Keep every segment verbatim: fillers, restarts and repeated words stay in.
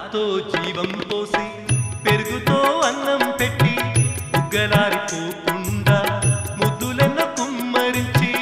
పాలతో జీవం పోసి పెరుగుతో అన్నం పెట్టి ఉగ్గలారిపోకుండా ముద్దులను కుమ్మరించి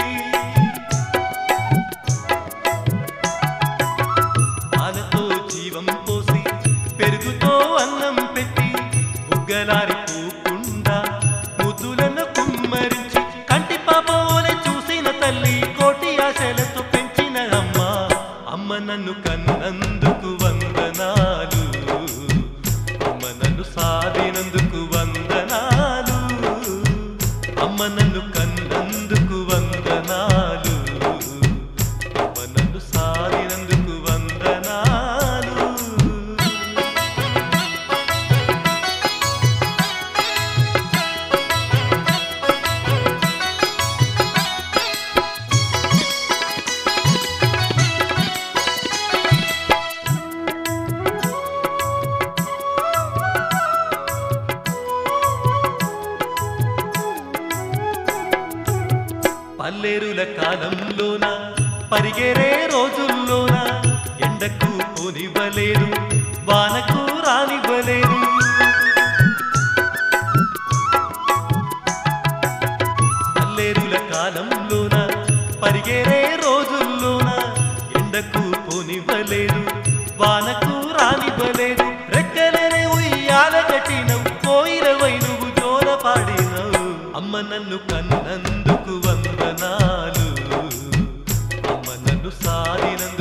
పాలతో జీవం పోసి పెరుగుతో అన్నం పెట్టి ఉగ్గలారిపోకుండా ముద్దులను కుమ్మరించి కంటి పాపోలే చూసిన తల్లి కోటి ఆశలతో పెంచిన అమ్మ అమ్మ నన్ను కన్నందుకు వందనాలు అమ్మ నన్ను సాధినందుకు వందనాలు అమ్మ నన్ను కన్నందుకు వందనాలు అమ్మ నన్ను సాధినందుకు వందనాలు పల్లెరుల కాలంలోన పరిగెరే రోజుల్లోన ఎండకు పోనివ్వలేదు వానకు రానివ్వలేదు పల్లెరుల కాలంలోన పరిగెరే రోజుల్లోన ఎండకు పోనివ్వలేదు వానకు రానివ్వలేదు రెక్కలనే ఉయ్యాల కట్టినవు కోయిలవై నువ్వు జోల పాడినవు అమ్మ నన్ను కన్నందుకు వందనాలు అమ్మ నన్ను సాధినందుకు